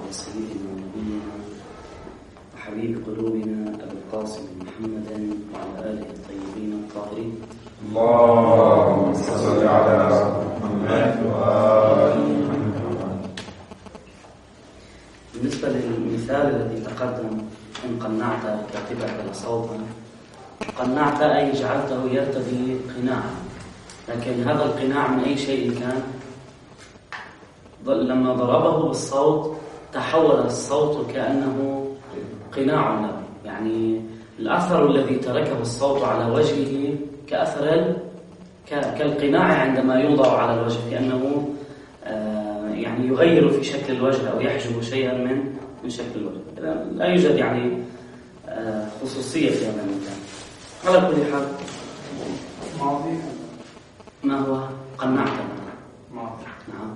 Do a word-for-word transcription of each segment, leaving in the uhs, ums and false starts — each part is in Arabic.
على سيدنا ونبينا وحبيب قلوبنا أبي القاسم محمد وعلى آله الطيبين الطاهرين. اللهم صل على محمد وآل محمد. بالنسبة للمثال الذي تقدم، إن قنعت كاتبك لصوتا، قنعت أي جعلته يرتدي قناعا، لكن هذا القناع من أي شيء كان؟ لما ضربه بالصوت تحول الصوت كأنه قناع له، يعني الأثر الذي تركه الصوت على وجهه كأثر كالقناع عندما يوضع على الوجه، كأنه يعني يغير في شكل الوجه أو يحجب شيئا من من شكل الوجه. لا يوجد يعني خصوصية في هذا المكان. على كل حال، ما هو قنعت؟ نعم.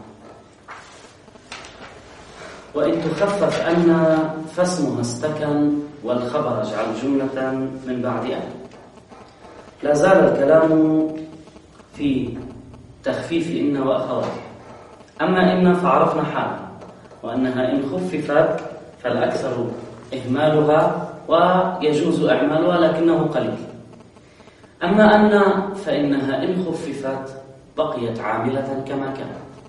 وإن تخفف أن فاسمها استكن والخبر اجعل جملة من بعد أن. لا زال الكلام في تخفيف إن وأخواتها. أما إن فعرفنا حالها، وأنها إن خففت فالأكثر إهمالها ويجوز إعمالها لكنه قليل. أما أن فإنها إن خففت بقيت عاملة كما كان.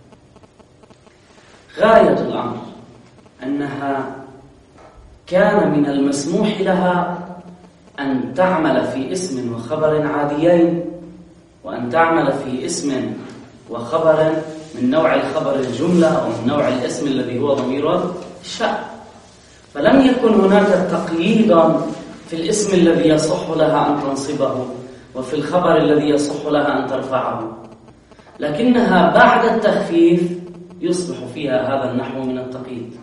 غاية الأمر أنها كان من المسموح لها أن تعمل في اسم وخبر عاديين، وأن تعمل في اسم وخبر من نوع الخبر الجملة أو من نوع الاسم الذي هو ضمير الشأن. فلم يكن هناك تقييدا في الاسم الذي يصح لها أن تنصبه وفي الخبر الذي يصح لها أن ترفعه، لكنها بعد التخفيف يصبح فيها هذا النحو من التقييد.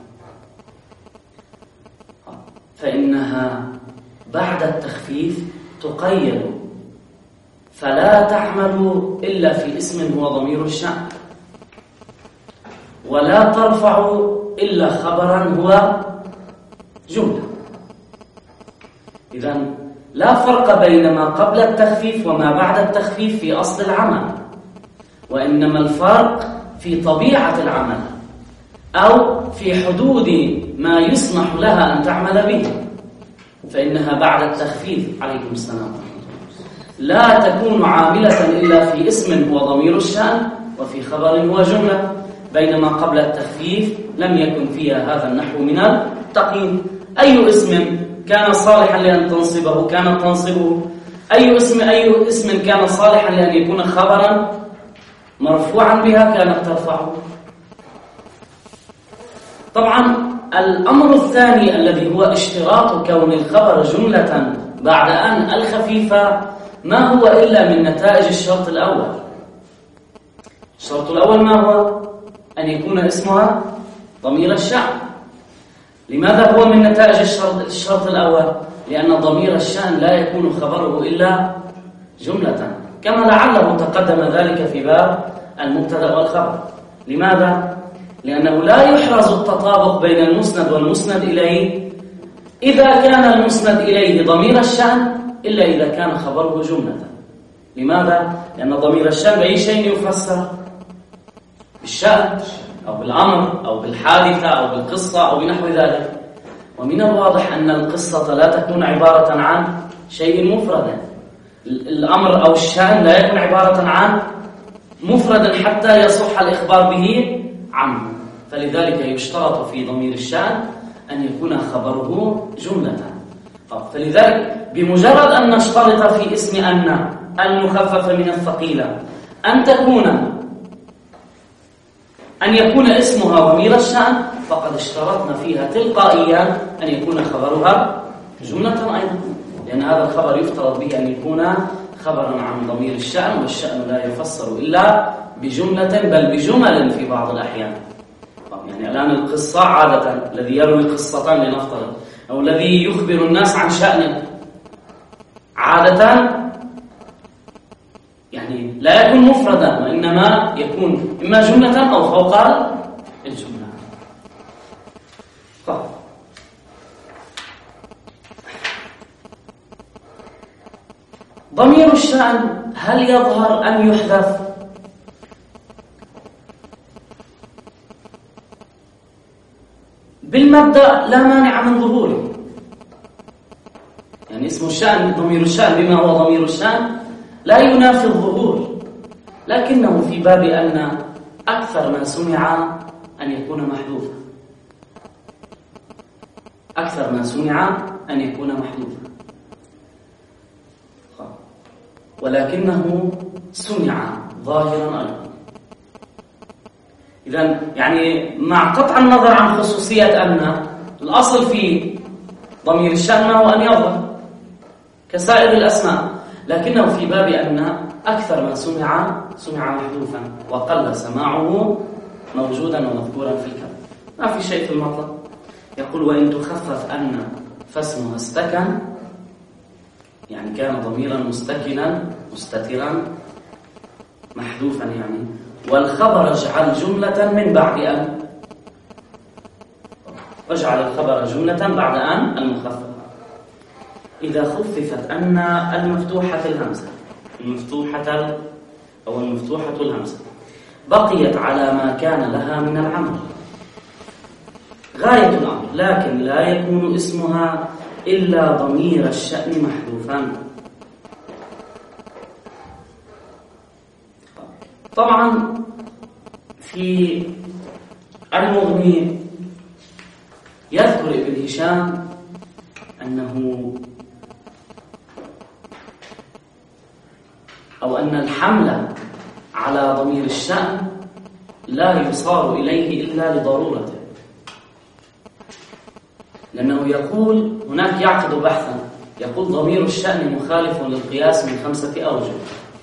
فإنها بعد التخفيف تقيد، فلا تعمل إلا في اسم هو ضمير الشأن، ولا ترفع إلا خبرا هو جملة. إذن لا فرق بين ما قبل التخفيف وما بعد التخفيف في أصل العمل، وإنما الفرق في طبيعة العمل أو في حدود ما يسمح لها أن تعمل به. فإنها بعد التخفيف عليكم السلام لا تكون عاملة إلا في اسم هو ضمير الشأن وفي خبر هو جملة، بينما قبل التخفيف لم يكن فيها هذا النحو من التقييد. أي اسم كان صالحا لأن تنصبه كانت تنصبه، أي اسم أي اسم كان صالحا لأن يكون خبرا مرفوعا بها كانت ترفعه. طبعا الأمر الثاني الذي هو اشتراط كون الخبر جملة بعد أن الخفيفة ما هو إلا من نتائج الشرط الأول. الشرط الأول ما هو؟ أن يكون اسمها ضمير الشأن. لماذا هو من نتائج الشرط, الشرط الأول؟ لأن ضمير الشأن لا يكون خبره إلا جملة، كما لعله تقدم ذلك في باب المبتدأ والخبر. لماذا؟ لأنه لا يحرز التطابق بين المسند والمسند إليه إذا كان المسند إليه ضمير الشأن إلا إذا كان خبره جملة. لماذا؟ لأن ضمير الشأن بأي شيء يفسر؟ بالشأن أو بالأمر أو بالحادثة أو بالقصة أو بنحو ذلك. ومن الواضح أن القصة لا تكون عبارة عن شيء مفرد، الأمر أو الشأن لا يكون عبارة عن مفرد حتى يصح الإخبار به عنه. فلذلك يشترط في ضمير الشأن أن يكون خبره جملة. فلذلك بمجرد أن نشترط في اسم أن المخففة من الثقيلة أن تكون أن يكون اسمها ضمير الشأن، فقد اشترطنا فيها تلقائيا أن يكون خبرها جملة أيضا، لأن هذا الخبر يفترض به أن يكون خبرا عن ضمير الشأن، والشأن لا يفسر إلا بجملة بل بجمل في بعض الأحيان. يعني الآن القصة عادة الذي يروي قصة لنفترض أو الذي يخبر الناس عن شأنه عادة يعني لا يكون مفردا، وإنما يكون إما جملة أو فوق الجملة. طيب. ضمير الشأن هل يظهر أم يحذف؟ بالمبدأ لا مانع من ظهوره، يعني اسم الشأن ضمير الشأن بما هو ضمير الشأن لا ينافي الظهور، لكنه في باب أن أكثر ما سمع أن يكون محذوفا، أكثر ما سمع أن يكون محذوفا، ولكنه سمع ظاهرا أيضا. إذن يعني مع قطع النظر عن خصوصية أن الأصل في ضمير الشأن هو أن يظهر كسائر الأسماء، لكنه في باب أن أكثر ما سمع سمع محذوفا وقل سماعه موجودا ومذكورا في الكلام. ما في شيء في المطلب. يقول وإن تخفف أن فاسمها استكن، يعني كان ضميرا مستكنا مستترا محذوفا يعني، والخبر اجعل جملة من بعد أن، واجعل الخبر جملة بعد أن المخففة. إذا خففت أن المفتوحة الهمزة، المفتوحة أو المفتوحة الهمزة بقيت على ما كان لها من العمل غاية الأمر، لكن لا يكون اسمها إلا ضمير الشأن محذوفا. طبعا في المغني يذكر ابن هشام أنه أو أن الحمل على ضمير الشأن لا يصار إليه إلا لضرورته، لأنه يقول هناك يعقد بحثا يقول ضمير الشأن مخالف للقياس من خمسة أوجه،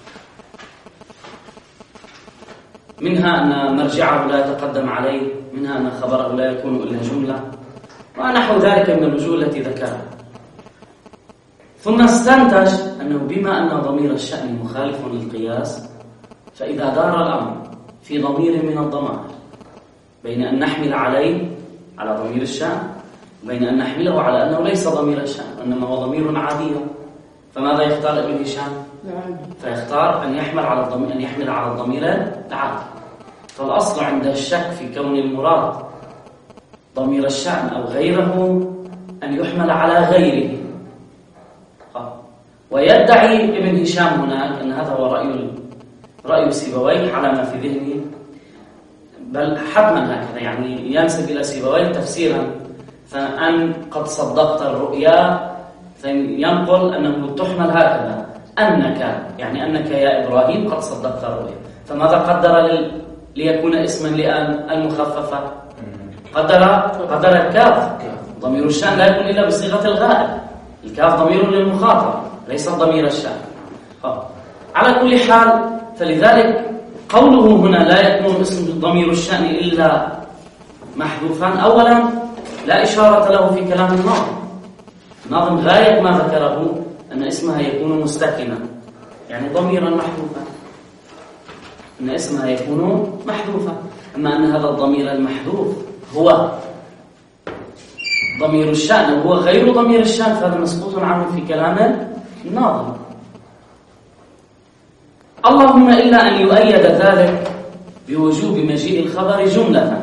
منها أن مرجعه لا يتقدم عليه، منها أن خبره لا يكون إلا جملة، ونحو ذلك من الوجوه التي ذكرها. ثم استنتج أنه بما أن ضمير الشأن مخالف للقياس، فإذا دار الأمر في ضمير من الضمائر بين أن نحمل عليه على ضمير الشأن وبين أن نحمله على أنه ليس ضمير الشأن وإنما هو ضمير عادي، فماذا يختار ابن هشام؟ فيختار أن يحمل على الضمير أن يحمل على الضمير العادي. فالأصل عند الشك في كون المراد ضمير الشأن أو غيره أن يحمل على غيره. ويدعي ابن هشام هناك أن هذا هو رأي رأي سيبويه على ما في ذهني، بل حتما هكذا، يعني ينسب إلى سيبويه تفسيرا، فأن قد صدقت الرؤيا فينقل أنه تحمل هكذا أنك، يعني أنك يا إبراهيم قد صدقت الرؤيا. فماذا قدر لل... ليكون اسما لأن المخففة؟ قدر قدر الكاف، ضمير الشأن لا يكون إلا بصيغة الغائب، الكاف ضمير للمخاطب ليس ضمير الشأن. على كل حال، فلذلك قوله هنا لا يكون اسم ضمير الشأن إلا محذوفا، أولا لا إشارة له في كلام الناظم. الناظم غاية ما ذكره أن اسمها يكون مستكنا، يعني ضميرا محذوفا، أن اسمها يكون محذوفا. أما أن هذا الضمير المحذوف هو ضمير الشأن وهو غير ضمير الشأن، فهذا مسقوط عنه في كلام الناظم. اللهم إلا أن يؤيد ذلك بوجوب مجيء الخبر جملة،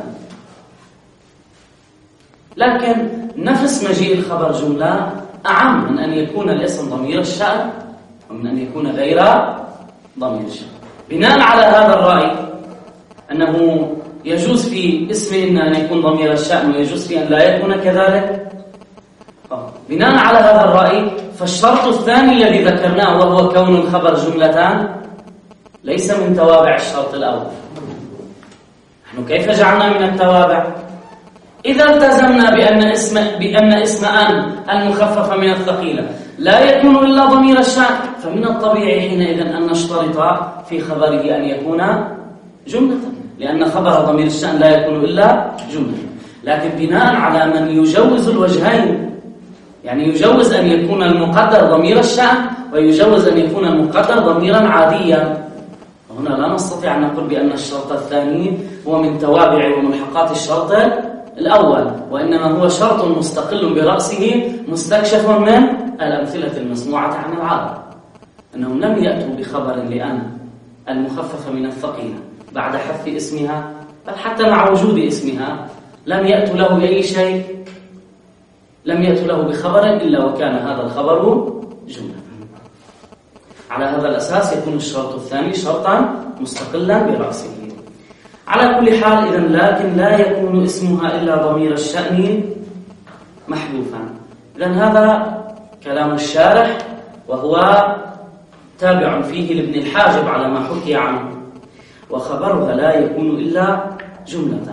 لكن نفس مجيء الخبر جملة أعم من أن يكون الاسم ضمير الشأن ومن أن يكون غير ضمير الشأن. بناء على هذا الرأي أنه يجوز في اسم إن أن يكون ضمير الشأن ويجوز في أن لا يكون كذلك، بناء على هذا الرأي فالشرط الثاني الذي ذكرناه وهو كون الخبر جملتان ليس من توابع الشرط الأول. نحن كيف جعلنا من التوابع؟ إذا التزمنا بأن اسم بأن اسم أن المخففة من الثقيلة لا يكون إلا ضمير الشأن، فمن الطبيعي حينئذ أن نشترط في خبره أن يكون جملة، لأن خبر ضمير الشأن لا يكون إلا جملة. لكن بناء على من يجوز الوجهين، يعني يجوز أن يكون المقدر ضمير الشأن ويجوز أن يكون المقدر ضميرا عاديا، هنا لا نستطيع أن نقول بأن الشرط الثاني هو من توابع وملحقات الشرط الأول، وإنما هو شرط مستقل برأسه مستكشف من الأمثلة المسموعة عن العرب، أنهم لم يأتوا بخبر لأن المخففة من الثقيلة بعد حذف اسمها، بل حتى مع وجود اسمها لم يأتوا له بأي شيء، لم يأتوا له بخبر إلا وكان هذا الخبر جملة. على هذا الأساس يكون الشرط الثاني شرطا مستقلا برأسه. على كل حال إذن لكن لا يكون اسمها إلا ضمير الشأن محذوفا. إذن هذا كلام الشارح، وهو تابع فيه لابن الحاجب على ما حكي عنه. وخبرها لا يكون إلا جملة،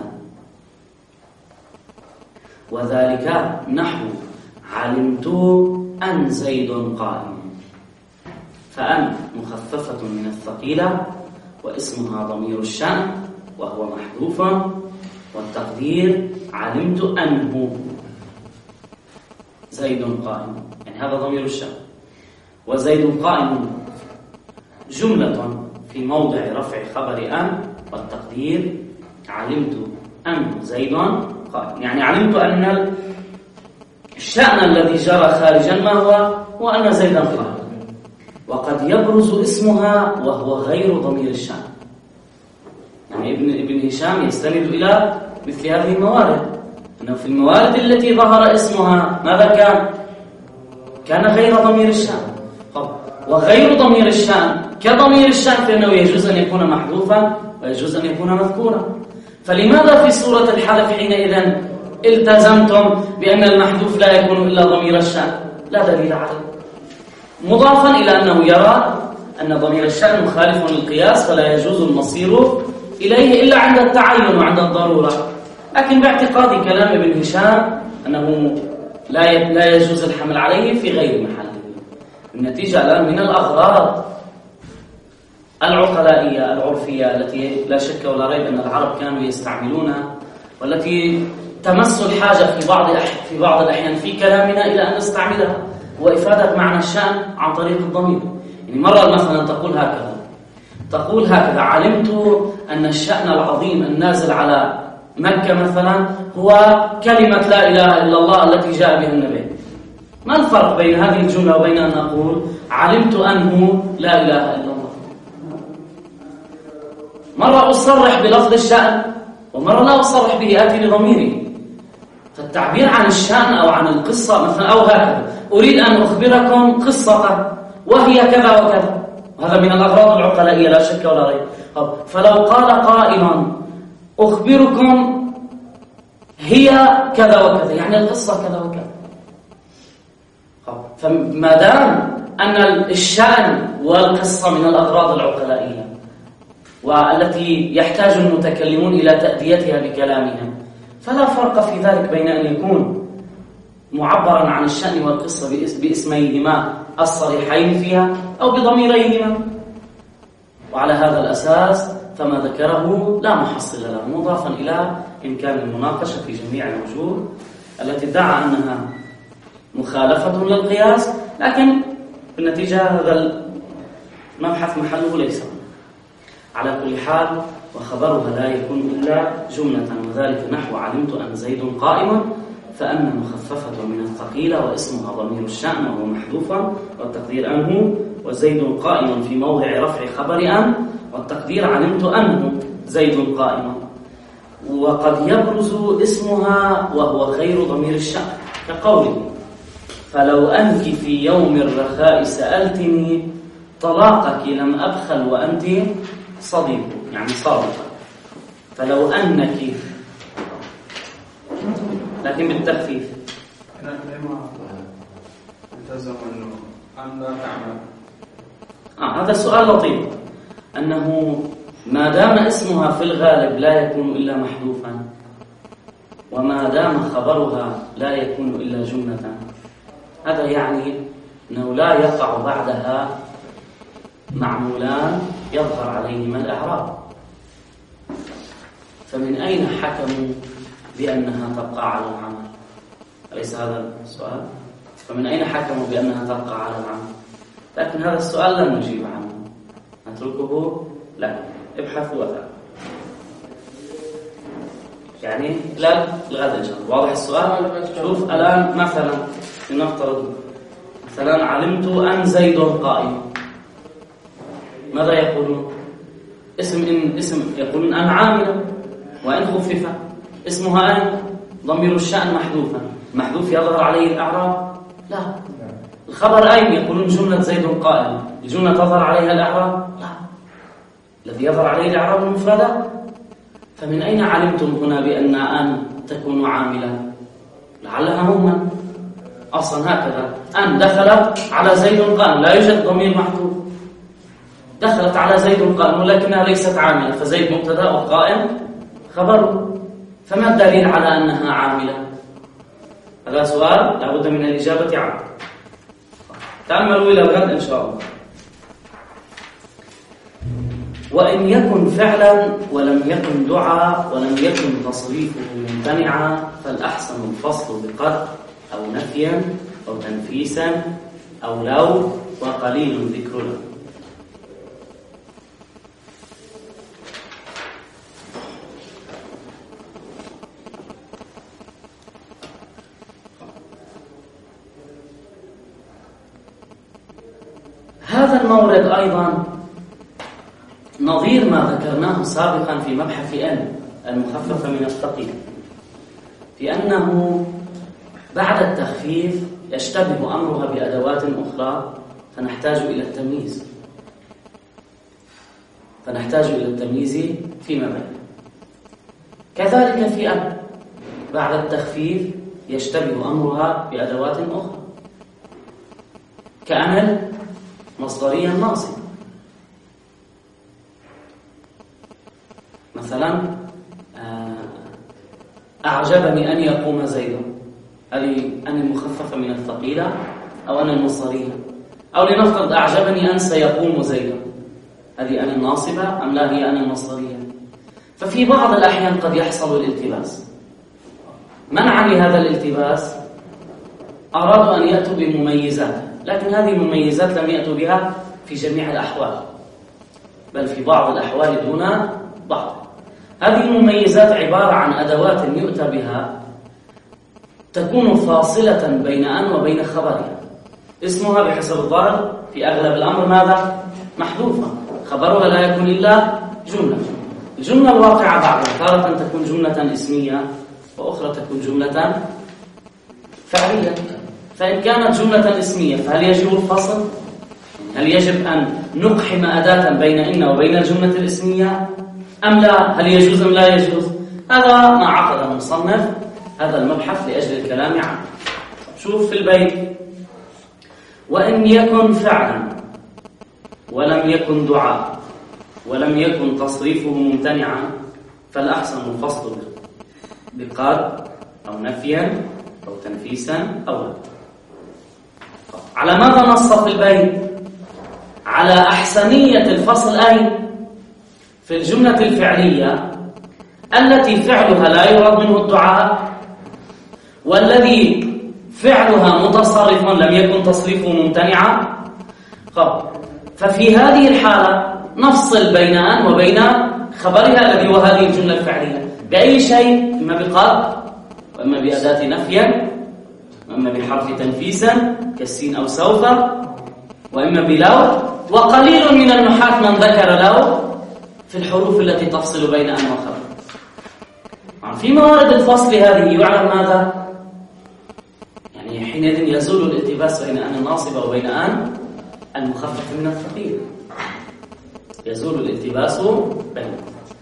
وذلك نحو علمت أن زيد قائم، فأن مخففة من الثقيلة واسمها ضمير الشأن وهو محذوف، والتقدير علمت أنه زيد قائم، يعني هذا ضمير الشأن. وزيد قائم جملة في موضع رفع خبر أن، والتقدير علمت أن زيد قائم، يعني علمت أن الشأن الذي جرى خارجا ما هو؟ هو أن زيدا قائم. وقد يبرز اسمها وهو غير ضمير الشأن. يعني ابن ابن هشام يستند إلى مثل هذه الموارد، أنه في الموارد التي ظهر اسمها ماذا كان؟ كان غير ضمير الشأن. وغير ضمير الشأن كضمير الشأن فإنه يجوز أن يكون محذوفا ويجوز أن يكون مذكورا. فلماذا في سورة الحذف حينئذ التزمتم بأن المحذوف لا يكون إلا ضمير الشأن؟ لا دليل عليه، مضافا إلى أنه يرى أن ضمير الشأن مخالف للقياس فلا يجوز المصير إليه إلا عند التعين وعند الضرورة. لكن باعتقاد كلام ابن هشام أنه لا لا يجوز الحمل عليه في غير محله. النتيجة الآن من الأغراض العقلائية العرفية التي لا شك ولا ريب أن العرب كانوا يستعملونها، والتي تمس الحاجة في بعض في بعض الأحيان في كلامنا إلى أن نستعملها، وإفادة معنى الشأن عن طريق الضمير. يعني مرة مثلا تقول هكذا تقول هكذا علمت أن الشأن العظيم النازل على مكة مثلا هو كلمة لا إله إلا الله التي جاء بها النبي. ما الفرق بين هذه الجملة وبين أن أقول علمت أنه لا إله إلا الله؟ مرة أصرح بلفظ الشأن ومرة لا أصرح به، آتي لضميره. فالتعبير عن الشأن أو عن القصة مثلا أو هكذا أريد أن أخبركم قصة وهي كذا وكذا، هذا من الأغراض العقلائية لا شك ولا ريب. فلو قال قائل أخبركم هي كذا وكذا، يعني القصة كذا وكذا. فما دام أن الشأن والقصة من الأغراض العقلائية والتي يحتاج المتكلمون إلى تأديتها بكلامهم، فلا فرق في ذلك بين أن يكون معبرا عن الشأن والقصة باسميهما الصريحين فيها أو بضميريهما. وعلى هذا الأساس فما ذكره لا محصل له، مضافا إلى إمكان المناقشة في جميع الوجوه التي ادعى أنها مخالفة للقياس، لكن بالنتيجة هذا المبحث محله ليس. على كل حال وخبرها لا يكون إلا جملة، وذلك نحو علمت أن زيد قائم، فأن مخففة من الثقيلة واسمها ضمير الشأن وهو محذوفا، والتقدير أنه وزيد قائم في موضع رفع خبر أن، والتقدير علمت أنه زيد قائم. وقد يبرز اسمها وهو غير ضمير الشأن كقوله فلو أنك في يوم الرخاء سألتني طلاقك لم أبخل وأنت صديق، يعني صادقة. فلو أنك لكن بالتخفيف. آه هذا السؤال لطيف، أنه ما دام اسمها في الغالب لا يكون إلا محذوفا، وما دام خبرها لا يكون إلا جملة، هذا يعني أنه لا يقع بعدها معمولان يظهر عليهما الإعراب. فمن أين حكموا بأنها تبقى على العمل؟ أليس هذا السؤال؟ فمن أين حكموا بأنها تبقى على العمل؟ لكن هذا السؤال لن نجيب عنه، نتركه لكم، ابحثوا وثاقوا يعني لا الغد إن شاء الله. واضح السؤال؟ شوف الآن مثلا لنفترض مثلا علمت أن زيد قائم، ماذا يقولون؟ اسم إن اسم يقولون أن عاملة، وإن خفف اسمها أن ضمير الشأن محذوفا، محذوف يظهر عليه الإعراب؟ لا. الخبر أين؟ يقولون جملة زيد قائم، الجملة تظهر عليها الإعراب؟ لا. الذي يظهر عليه الإعراب المفردة. فمن أين علمتم هنا بأن أن تكون عاملة؟ لعلها مهمة. أصلا هكذا، أن دخلت على زيد قائم، لا يوجد ضمير محذوف، دخلت على زيد قائم ولكنها ليست عاملة، فزيد مبتدأ وقائم خبره. فما الدليل على أنها عاملة؟ هذا سؤال لابد من الإجابة عنه. تعملوا إلى الغد إن شاء الله. وإن يكن فعلا ولم يكن دعاء ولم يكن تصريفه ممتنعا فالأحسن الفصل بقد أو نفيا أو تنفيسا أو لو وقليل ذكر له. هذا المورد أيضا نظير ما ذكرناه سابقا في مبحث أن المخففة من الثقيل، في أنه بعد التخفيف يشتبه أمرها بأدوات أخرى فنحتاج إلى التمييز فنحتاج إلى التمييز فيما بينه. كذلك في أن بعد التخفيف يشتبه أمرها بأدوات أخرى كأن مصدريا ناصب، مثلا أعجبني أن يقوم زيد، هذه أن المخففة من الثقيلة أو أن المصدرية، أو لنفرض أعجبني أن سيقوم زيد، هذه أن الناصبة أم لا هي أن المصدرية؟ ففي بعض الأحيان قد يحصل الالتباس. منعا لهذا الالتباس أرادوا أن يأتوا بمميزات، لكن هذه المميزات لم يأتوا بها في جميع الأحوال، بل في بعض الأحوال دون بعض. هذه المميزات عبارة عن أدوات يؤتى بها تكون فاصلة بين أن وبين خبرها. اسمها بحسب الظاهر في أغلب الأمر ماذا؟ محذوفة، خبرها لا يكون إلا جملة. الجملة الواقعة بعدها تارة تكون جملة اسمية وأخرى تكون جملة فعلية. فإن كانت جملة اسمية فهل يجب الفصل؟ هل يجب أن نقحم أداة بين إن وبين الجملة الاسمية أم لا؟ هل يجوز أم لا يجوز؟ هذا ما عقد المصنف هذا المبحث لأجل الكلام عنه. شوف في البيت: وإن يكن فعلا ولم يكن دعاء ولم يكن تصريفه ممتنعا فالأحسن الفصل بقد أو نفيا أو تنفيسا أو لا. على ماذا نص في البيت؟ على أحسنية الفصل أي في الجملة الفعلية التي فعلها لا يراد منه الدعاء، والذي فعلها متصرف لم يكن تصريفه ممتنعا. ففي هذه الحالة نفصل بين أن وبين خبرها الذي هو هذه الجملة الفعلية بأي شيء، إما بقد وإما بأداة نفيا وإما بحرف تنفيسا كالسين أو سوف وإما بلو. وقليل من النحاة من ذكر لو في الحروف التي تفصل بين أن وخبر. في موارد الفصل هذه يعلم ماذا؟ يعني حينئذ يزول الالتباس بين أن الناصبة وبين أن المخفف من الثقيل، يزول الالتباس بينهم.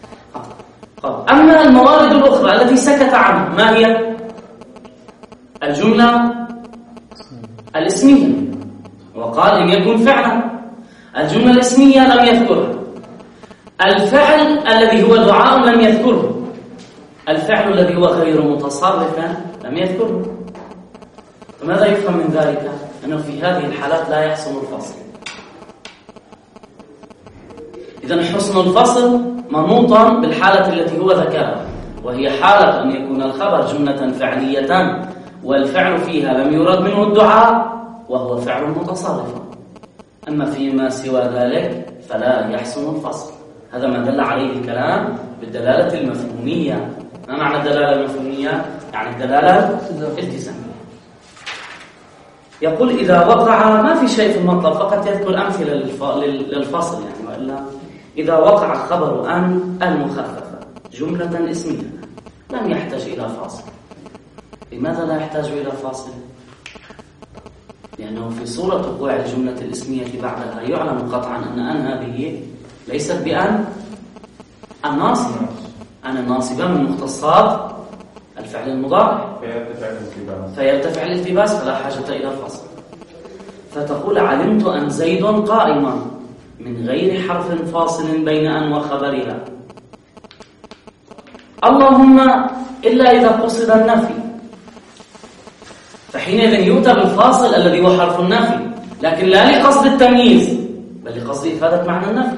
أما الموارد الأخرى التي سكت عنها ما هي؟ الجملة الاسمية، وقال إن يكون فعلا. الجملة الاسمية لم يذكرها. الفعل الذي هو دعاء لم يذكره. الفعل الذي هو غير متصرف لم يذكره. فماذا يفهم من ذلك؟ أنه في هذه الحالات لا يحسن الفصل. إذن حسن الفصل منوطا بالحالة التي هو ذكرها، وهي حالة أن يكون الخبر جملة فعلية والفعل فيها لم يرد منه الدعاء وهو فعل متصرف. أما فيما سوى ذلك فلا يحسن الفصل. هذا ما دل عليه الكلام بالدلالة المفهومية. ما معنى الدلالة المفهومية؟ يعني الدلالة الالتزامية. يقول إذا وقع، ما في شيء في المطلب، فقط يذكر أمثلة للفصل يعني، وإلا إذا وقع خبر أن المخففة جملة اسمية لم يحتاج إلى فاصل. لماذا لا يحتاج إلى فاصل؟ لأنه في صورة وقوع الجملة الاسمية بعدها يعلم قطعا أن أن هذه ليست بأن الناصبة، أن الناصبة من مختصات الفعل المضارع فيرتفع الالتباس فلا حاجة إلى فاصل. فتقول علمت أن زيد قائما من غير حرف فاصل بين أن وخبرها. اللهم إلا إذا قصد النفي، فحينئذ يؤتى بالفاصل الذي هو حرف النفي، لكن لا لقصد التمييز بل لقصد إفادة معنى النفي.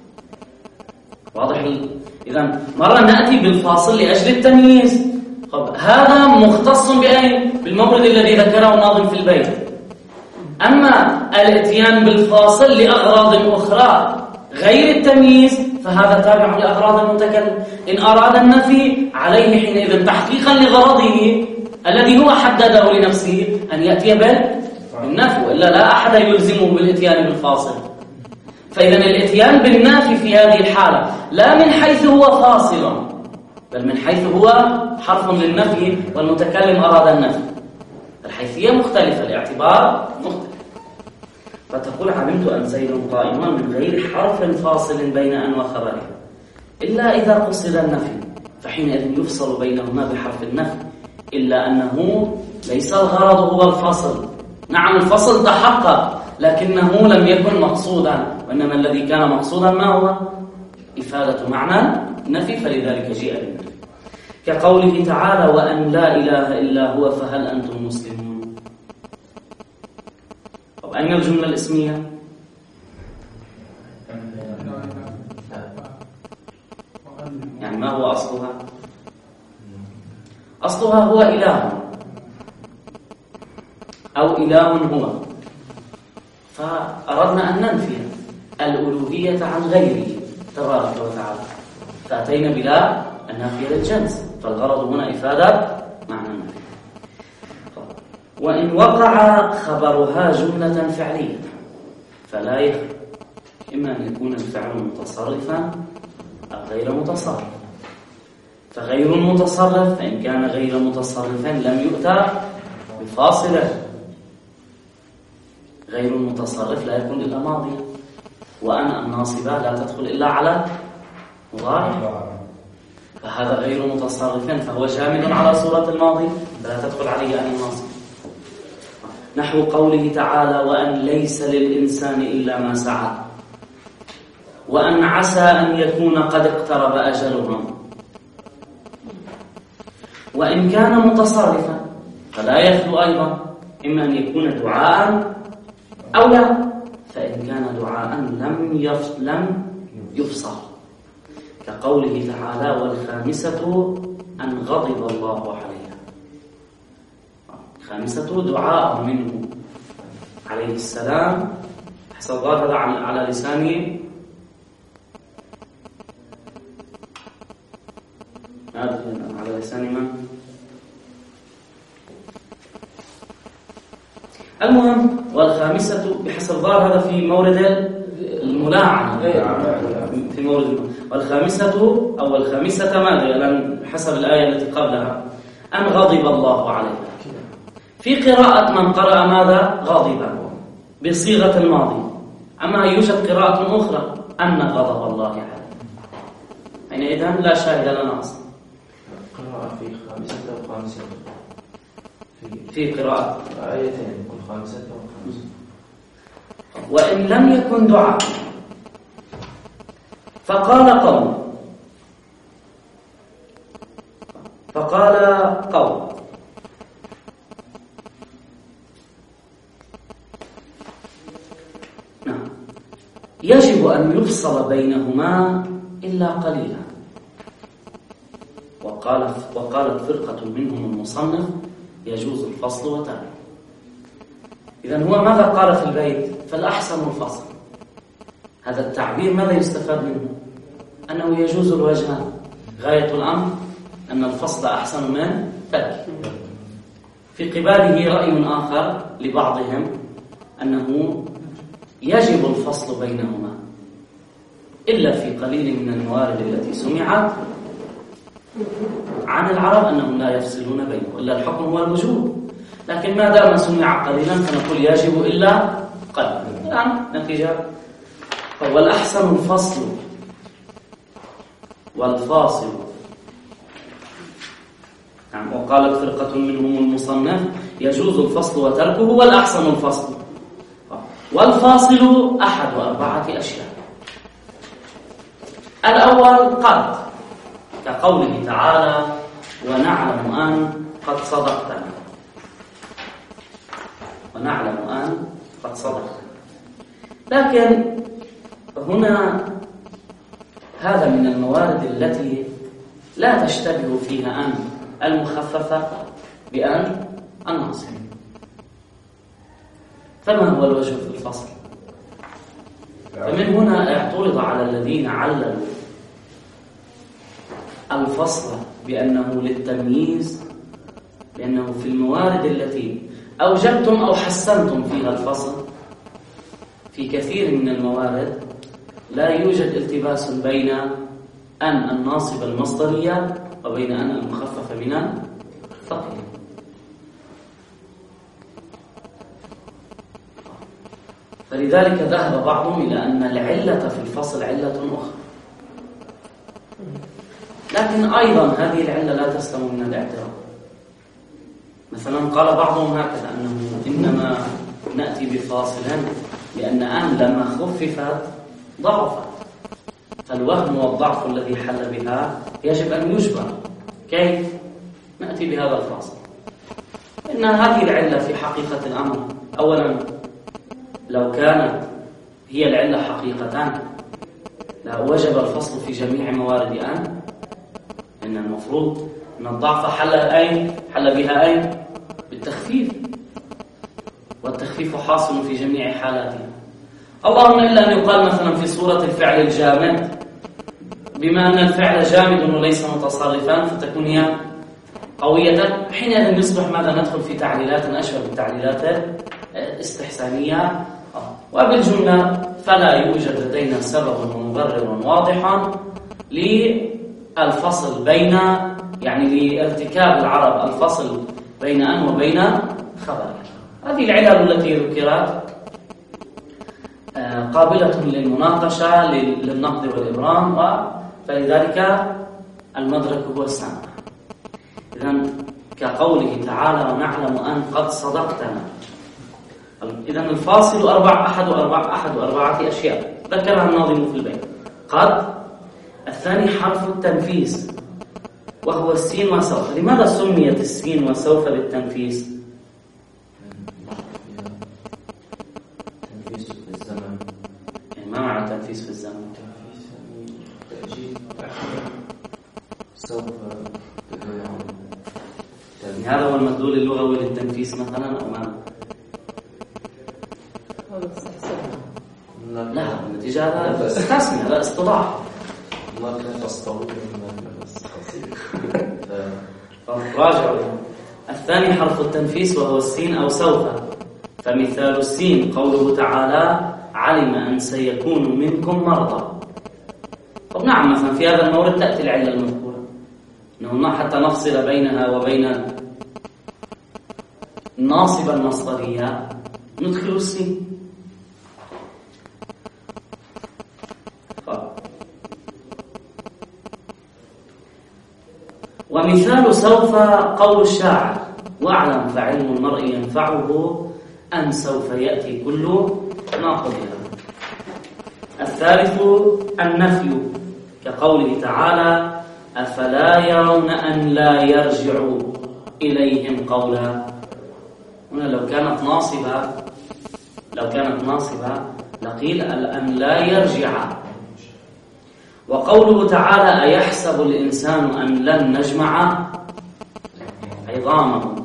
واضح؟ إذن مرة نأتي بالفاصل لأجل التمييز. طب هذا مختص بأي؟ بالمورد الذي ذكره الناظم في البيت. أما الاتيان بالفاصل لأغراض أخرى غير التمييز فهذا تابع لأغراض المتكلم. إن أراد النفي عليه حينئذ تحقيقا لغرضه الذي هو حدده لنفسه أن يأتي بالنفي، وإلا لا أحد يلزمه بالاتيان بالفاصل. فإذا الاتيان بالنافي في هذه الحالة لا من حيث هو فاصل بل من حيث هو حرف للنفي والمتكلم أراد النفي. الحيثية مختلفة، الاعتبار مختلف. فتقول علمت أن زيد قائما من غير حرف فاصل بين أن وخبره إلا إذا قصد النفي، فحينئذ يفصل بينهما بحرف النفي، إلا أنه ليس الغرض هو الفصل. نعم الفصل تحقق لكنه لم يكن مقصودا، وإنما الذي كان مقصودا ما هو؟ إفادة معنى النفي، فلذلك جيء بالنفي. كقوله تعالى وأن لا إله إلا هو فهل أنتم مسلمون. طب أين الجملة الاسمية؟ يعني ما هو أصلها؟ أصلها هو إله أو إله هو، فأردنا أن ننفي الألوهية عن غيره تبارك وتعالى، فأتينا بلا النافية للجنس، فالغرض هنا إفادة معنى النفي. وإن وقع خبرها جملة فعلية فلا يخلو إما أن يكون الفعل متصرفا أو غير متصرف. فغير المتصرف فإن كان غير متصرفا لم يؤتى بفاصلة. غير المتصرف لا يكون إلا ماضيا، وأن الناصبة لا تدخل إلا على مضارع، فهذا غير متصرف فهو جامد على صورة الماضي فلا تدخل عليه أن الناصب. نحو قوله تعالى وأن ليس للإنسان إلا ما سعى، وأن عسى أن يكون قد اقترب أجلهم. وإن كان متصرفا فلا يخلو أيضا إما أن يكون دعاء أو لا، فإن كان دعاء لم لم يفصل، كقوله تعالى والخامسة أن غضب الله عليها. الخامسة دعاء منه عليه السلام، حسب هذا على لسانه على لسان من؟ المهم والخامسة بحسب ظاهر هذا في مورد الملاعنة، في مورد والخامسة أو الخامسة ماذا؟ حسب الآية التي قبلها أن غضب الله عليها. في قراءة من قرأ ماذا؟ غضب بصيغة الماضي، أما يوجد قراءة أخرى أن غضب الله عليها. حينئذ لا شاهد لنا أصلا. قراءة في خامسة وخامسة في قراءة آيتين كل خامسة وخامسة. وإن لم يكن دعاء فقال قوم فقال قوم نعم يجب أن يفصل بينهما إلا قليلا. وقال وقالت فرقة منهم المصنف يجوز الفصل وتابع. إذن هو ماذا قال في البيت؟ فالأحسن الفصل. هذا التعبير ماذا يستفاد منه؟ أنه يجوز الوجهان، غاية الأمر أن الفصل أحسن من ترك. في قباله رأي آخر لبعضهم أنه يجب الفصل بينهما إلا في قليل من الموارد التي سمعت عن العرب أنهم لا يفصلون بينه، إلا الحكم هو الوجوب، لكن ما دام سمع قليلا فنقول يجب إلا قليلا. الآن نتيجة. والأحسن الفصل والفاصل. نعم. وقالت فرقة منهم المصنف يجوز الفصل وتركه والأحسن الفصل. والفاصل أحد أربعة أشياء. الأول قد، كقوله تعالى ونعلم أن قد صدقتنا، ونعلم أن قد صدقتنا. لكن هنا هذا من الموارد التي لا تشتبه فيها أن المخففة بأن الناصب. فما هو الوجه في الفصل؟ فمن هنا اعترض على الذين عللوا الفصل بأنه للتمييز، لأنه في الموارد التي أوجبتم أو حسنتم فيها الفصل في كثير من الموارد لا يوجد التباس بين أن الناصب المصدرية وبين أن المخفف من الثقيل. فلذلك ذهب بعضهم إلى أن العلة في الفصل علة أخرى، لكن أيضا هذه العلة لا تسلم من الاعتراض. مثلا قال بعضهم هكذا أنه إنما نأتي بفاصل لأن أن لما خففت ضعفت، فالوهم والضعف الذي حل بها يجب أن يجبر. كيف نأتي بهذا الفاصل؟ إن هذه العلة في حقيقة الأمر، أولا لو كانت هي العلة حقيقتان لوجب الفصل في جميع موارد أن، إن المفروض أن الضعف حل أين؟ حل بها أين؟ بالتخفيف، والتخفيف حاصل في جميع حالاتها. اللهم إلا أن يقال مثلا في صورة الفعل الجامد، بما أن الفعل جامد وليس متصرفا فتكون هي قوية، حينئذ يصبح ماذا؟ ندخل في تعليلات أشبه بالتعليلات الاستحسانية. وبالجملة فلا يوجد لدينا سبب ومبرر واضح للفصل بين، يعني لارتكاب العرب الفصل بين أن وبين خبر. هذه العلل التي ذكرت قابلة للمناقشة للنقد والإبرام، فلذلك المدرك هو السامع. إذن كقوله تعالى ونعلم أن قد صدقتنا. إذن الفاصل أربع أحد أربع أحد أربعة أشياء ذكرها الناظم في البيت. قد، الثاني حرف التنفيس وهو السين وسوف. لماذا سميت السين وسوف بالتنفيس؟ تنفيس في الزمن. يعني ما معنى تنفيس في الزمن؟ تأجيل سوف. هذا هو المدلول اللغوي للتنفيس مثلا أو ما؟ لا، النتيجة هذا استثناء، هذا اصطلاح. ما كان أسطوري من بس قصير. راجعوا. الثاني حرف التنفيس وهو السين أو سوف. فمثال السين قوله تعالى علم أن سيكون منكم مرضى. طب نعم، مثلا في هذا المورد تأتي العلة المذكورة، إنه حتى نفصل بينها وبين الناصبة المصدرية ندخل السين. ومثال سوف قول الشاعر واعلم فعلم المرء ينفعه أن سوف يأتي كل ما قدر. الثالث النفي كقوله تعالى أفلا يرون أن لا يرجعوا إليهم قولا. هنا لو كانت ناصبة لو كانت ناصبة لقيل أن لا يرجع. وقوله تعالى أيحسب الإنسان أن لن نجمع عظامه،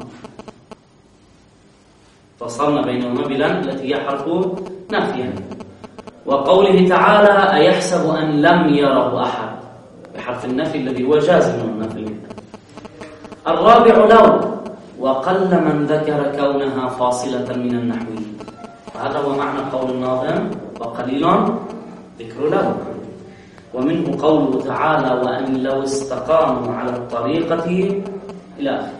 فصلنا بينهما بلن التي هي حرف نفي. وقوله تعالى أيحسب أن لم يره أحد بحرف النفي الذي هو جازم النفي. الرابع لو، وقل من ذكر كونها فاصلة من النحويين. هذا هو معنى قول الناظم وقليل ذكر لو. ومنه قوله تعالى وأن لو استقاموا على الطريقة إلى آخره.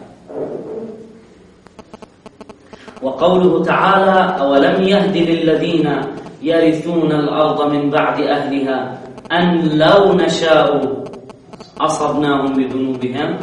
وقوله تعالى أولم يهد للذين يرثون الأرض من بعد أهلها أن لو نشاء أصبناهم بذنوبهم.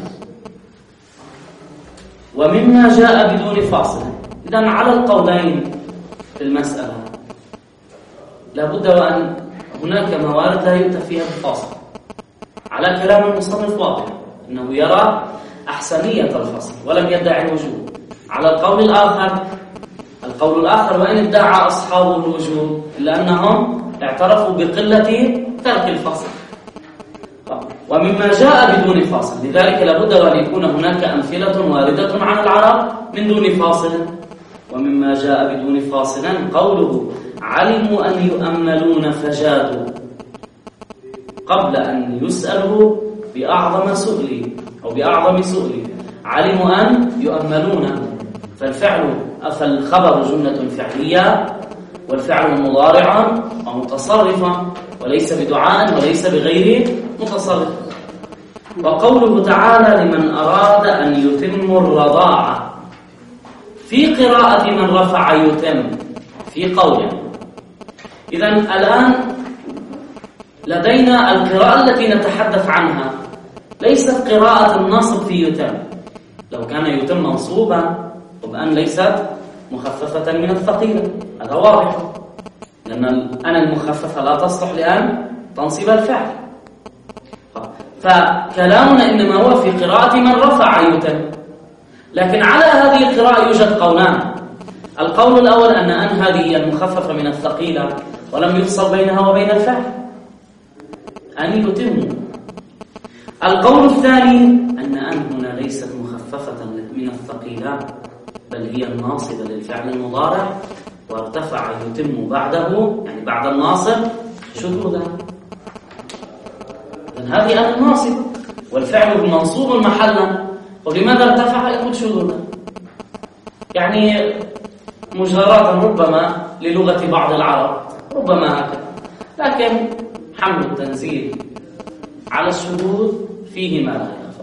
ومما جاء بدون فاصل. إذن على القولين في المسألة لابد وأن هناك موارد لا يؤتى فيها بفاصل. على كلام المصنف واضح أنه يرى أحسنية الفصل ولم يدعي الوجوب. على القول الآخر القول الآخر وإن ادعى أصحابه الوجوب إلا أنهم اعترفوا بقلة ترك الفصل. ومما جاء بدون فاصل، لذلك لابد وأن يكون هناك أمثلة واردة عن العرب من دون فاصل. ومما جاء بدون فاصل قوله علموا أن يؤملون فجادوا قبل أن يسألوا بأعظم سؤل أو بأعظم سؤل. علموا أن يؤملون، فالفعل فالخبر جملة فعلية والفعل مضارعا ومتصرفا وليس بدعاء وليس بغير متصرف. وقوله تعالى لمن أراد أن يتم الرضاعة في قراءة من رفع يتم في قوله. إذن الآن لدينا القراءة التي نتحدث عنها ليست قراءة النصب في يتم. لو كان يتم منصوبا وبأن ليست مخففة من الثقيلة، هذا واضح، لأن أنا المخففة لا تصلح لأن تنصب الفعل. فكلامنا إنما هو في قراءة من رفع يتم. لكن على هذه القراءة يوجد قولان. القول الأول أن أن هذه المخففة من الثقيلة ولم يفصل بينها وبين الفعل أن يتم. القول الثاني أن أن هنا ليست مخففة من الثقيلة بل هي الناصبة للفعل المضارع وارتفع يتم بعده يعني بعد الناصب شذوذا. هذه أن الناصب والفعل منصوب محلا، ولماذا ارتفع؟ يكون شذوذا، يعني مجاراة ربما للغة بعض العرب ربما هكذا. لكن حمل التنزيل على الشذوذ فيه ما لا يخفى.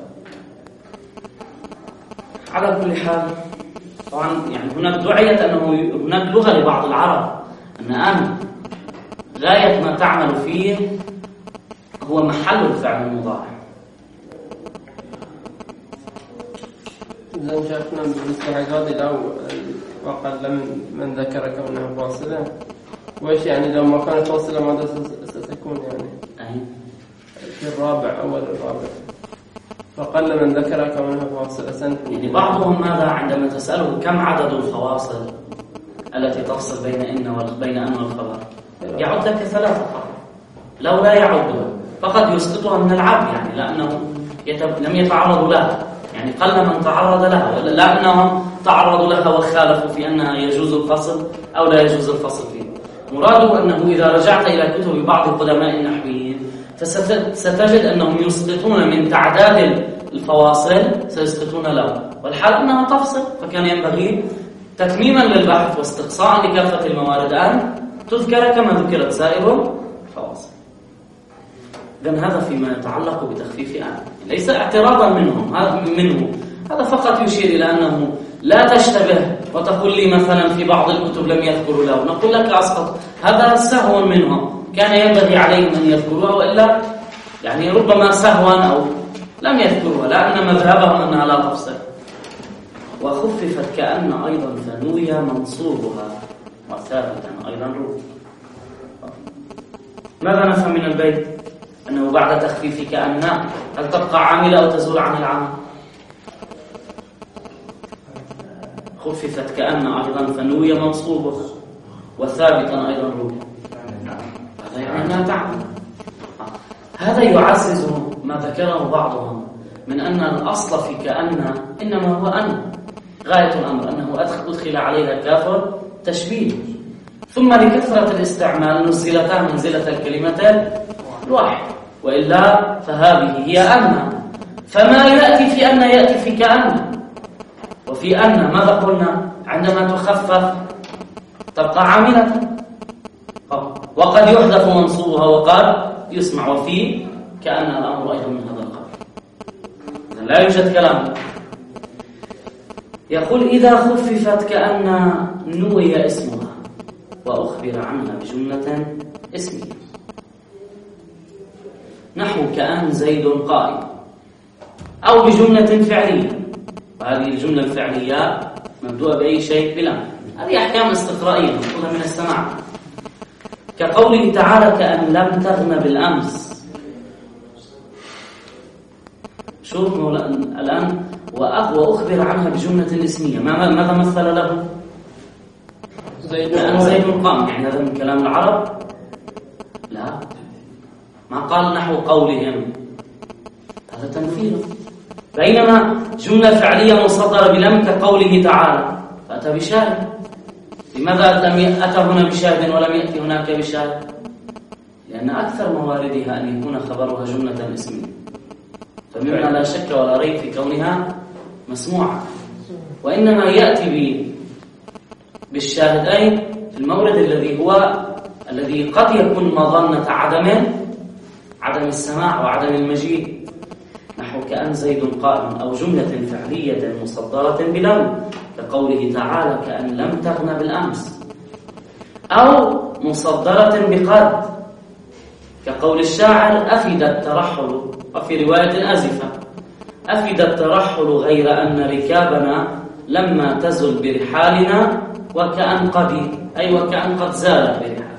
على كل حال طبعا يعني هناك دعية أنه هناك لغة لبعض العرب أن أن غاية ما تعمل فيه هو محل الفعل المضارع. إذا شافنا بالنسبة لهذه لو وقال من ذكر كونه فاصلة، وإيش يعني لو ما كانت فاصلة ماذا ستكون يعني؟ أي في الرابع أول الرابع فقل من ذكر كونه فاصلة سنة. يعني بعضهم ماذا عندما تسأله كم عدد الفواصل التي تفصل بين إن وبين أن والخبر يعد لك ثلاثة فقط، لو لا يعدها فقد يسقطها من العد، يعني لأنه يتب... لم يتعرضوا لها، يعني قل من تعرض لها، ولا لأنهم تعرضوا لها وخالفوا في أنها يجوز الفصل أو لا يجوز الفصل فيه. مراده أنه إذا رجعت إلى كتب بعض القدماء النحويين فستجد أنهم يسقطون من تعداد الفواصل سيسقطون له، والحال أنها تفصل، فكان ينبغي تتميما للبحث واستقصاء لكافة الموارد أن تذكر كما ذكرت سائر الفواصل. إذن هذا فيما يتعلق بتخفيف أن، ليس اعتراضا منهم هذا منه، هذا فقط يشير إلى أنه لا تشتبه وتقول لي مثلا في بعض الكتب لم يذكروا له، نقول لك أسقط، هذا سهو منهم، كان ينبغي عليهم أن يذكروها، وإلا يعني ربما سهوا أو لم يذكروها، لأن مذهبهم أنها لا تفصل. وخففت كأن أيضا فنوي منصوبها وثابتا أيضا روح. ماذا نفهم من البيت؟ أنه بعد تخفيف كأن هل تبقى عاملة أو تزول عن العامل؟ خففت كأن أيضا فنوي منصوبها وثابتا أيضا روح، هذا يعني أنها تعمل. هذا يعزز ما ذكره بعضهم من أن الأصل في كأن إنما هو أن، غاية الأمر أنه أدخل عليها كاف تشبيه، ثم لكثرة الاستعمال نزلتها منزلة الكلمة الواحد، وإلا فهذه هي أن. فما يأتي في أن يأتي في كأن، وفي أن ماذا قلنا؟ عندما تخفف تبقى عاملة، وقد يحذف منصوبها وقد يسمع وفيه كأن الأمر أيضا من هذا القبيل، لا يوجد كلام. يقول إذا خففت كأن نوي اسمها وأخبر عنها بجملة اسمية، نحو كأن زيد قائم، أو بجملة فعلية، وهذه الجملة الفعلية مبدوءة بأي شيء بلا، هذه أحكام استقرائية نقولها من السماع، كقوله تعالى كأن لم تغن بالأمس. شوف الآن وأخبر عنها بجملة اسمية، ماذا مثل له؟ كأن زيد قام، يعني هذا من كلام العرب؟ لا، ما قال نحو قولهم، هذا تنفيذ. بينما جملة فعلية مصدرة بلم كقوله تعالى فأتى بشاهد. لماذا أتى هنا بشاهد ولم يأتي هناك بشاهد؟ لأن أكثر مواردها أن يكون خبرها جملة اسمية، فمما لا شك ولا ريب في كونها مسموعة، وإنما يأتي بالشاهدين في المورد الذي هو الذي قد يكون مظنة عدم عدم السماع وعدم المجيء، نحو كأن زيد قائم، أو جملة فعلية مصدرة بلم كقوله تعالى كأن لم تغن بالأمس، أو مصدرة بقد كقول الشاعر أفد الترحل، وفي رواية أزفة أفد الترحل غير أن ركابنا لما تزل برحالنا وكأن قد أي وكأن قد زال برحال.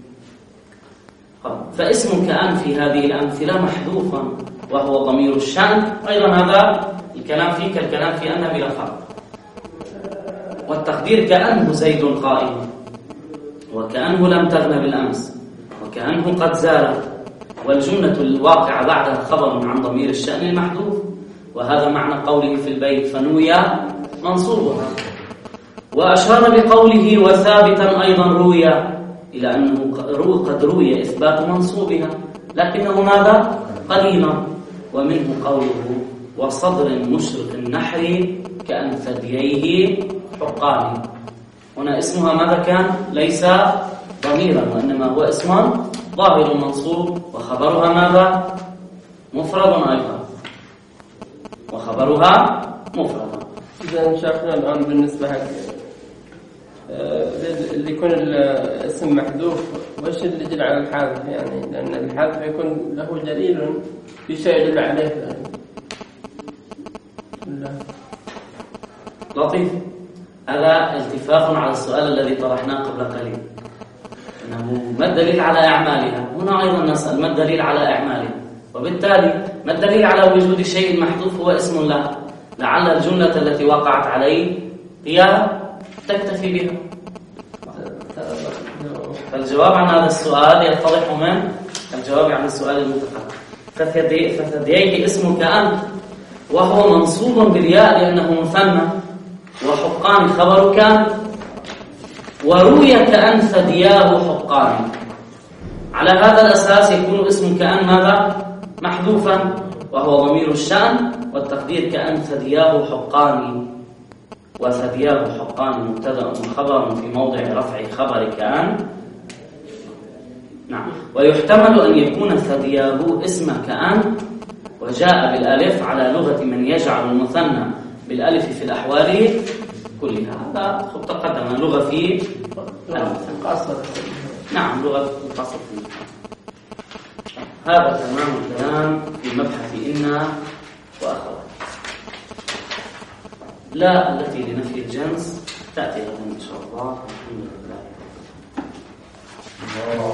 فاسم كأن في هذه الأمثلة محذوفا وهو ضمير الشأن، أيضا هذا الكلام فيه كالكلام في أن بلا فرق، والتقدير كأنه زيد قائم، وكأنه لم تغن بالأمس، وكأنه قد زال، والجملة الواقعة بعدها خبر عن ضمير الشأن المحذوف، وهذا معنى قوله في البيت فنوي منصوبها. وأشار بقوله وثابتا أيضا روي إلى أنه قد روي إثبات منصوبها، لكنه ماذا؟ قليلا. ومنه قوله وصدر مشرق النحر كأن ثدييه حقان، هنا اسمها ماذا كان؟ ليس ضميرا، وإنما هو اسم ظاهر منصوب، وخبرها ماذا؟ مفرد أيضا، وخبرها مفرد. إذا شافنا الآن بالنسبة حق اللي يكون الاسم محذوف، وش اللي يدل على الحذف؟ يعني لأن الحذف يكون له دليل في شيء يدل عليه يعني. لا. لطيف، هذا التفاف على السؤال الذي طرحناه قبل قليل، أنه ما الدليل على إعمالها؟ هنا أيضا نسأل ما الدليل على إعمالها، وبالتالي ما الدليل على وجود شيء محذوف هو اسم لها، لعل الجملة التي وقعت عليه هي تكتفي بها. فالجواب عن هذا السؤال يتضح من الجواب عن السؤال المتقدم. فثدييه اسم كأن، وهو منصوب بالياء لأنه مثنى، وحقان خبر كان، وروي كأن ثدياه حقان. على هذا الأساس يكون اسم كأن ماذا؟ محذوفا، وهو ضمير الشأن، والتقدير كأن ثدياه حقان، وثدياه حقان مبتدأ وخبر في موضع رفع خبر كأن. نعم. ويحتمل أن يكون ثدياه اسم كأن وجاء بالألف على لغة من يجعل المثنى بالألف في الأحوال كلها، هذا خب تقدم لغة في القصر. نعم، لغة القصر. هذا تمام الكلام في مبحث إن وأخوات. لا التي لنفي الجنس تأتي غدا إن شاء الله. الحمد لله.